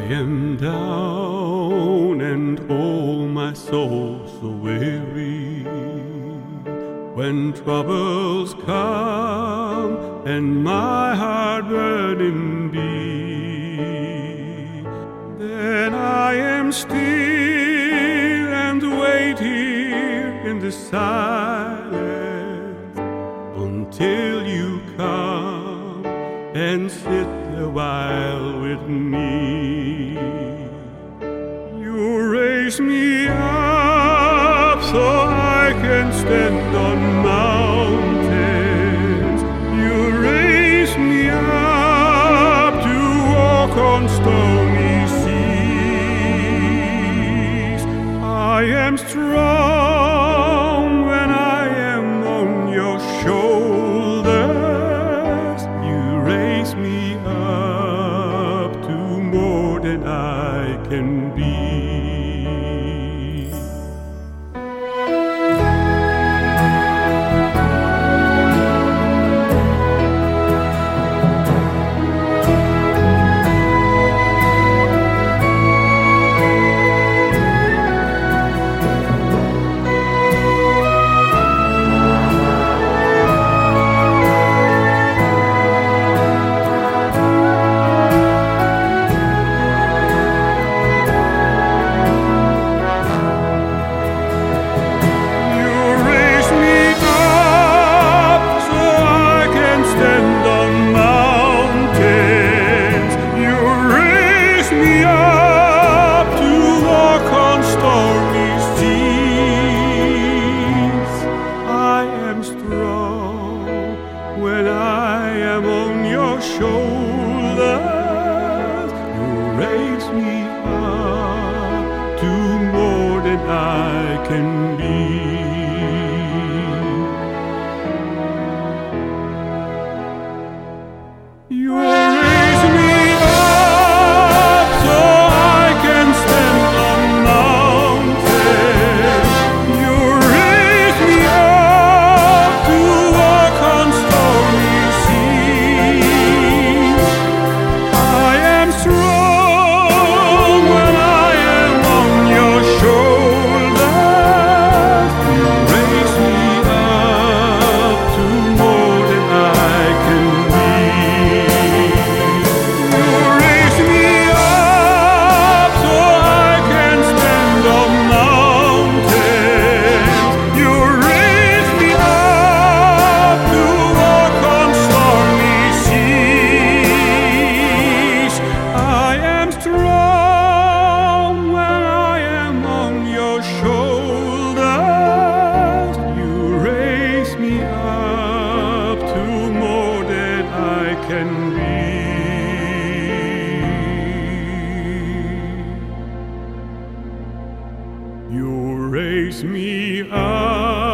am down and oh, my soul so weary. When troubles come and my heart burning be, then I am still and wait here in the silence until you come and sit a while with me. You raise me up so I can stand on mountains. You raise me up to walk on stony seas. I am strong when I am on your shoulders. You raise me up to more than I can be. When I am on your shoulders, you raise me up to more than I can be. You raise me up so I can stand on mountains. You raise me up to walk on stormy seas. I am strong when I am on your shoulders. You raise me up to more than I can be. You raise me up so I can stand on mountains. You raise me up to walk on stormy seas. I am strong when I am on your shoulders. You raise me up to more than I can be. You raise me up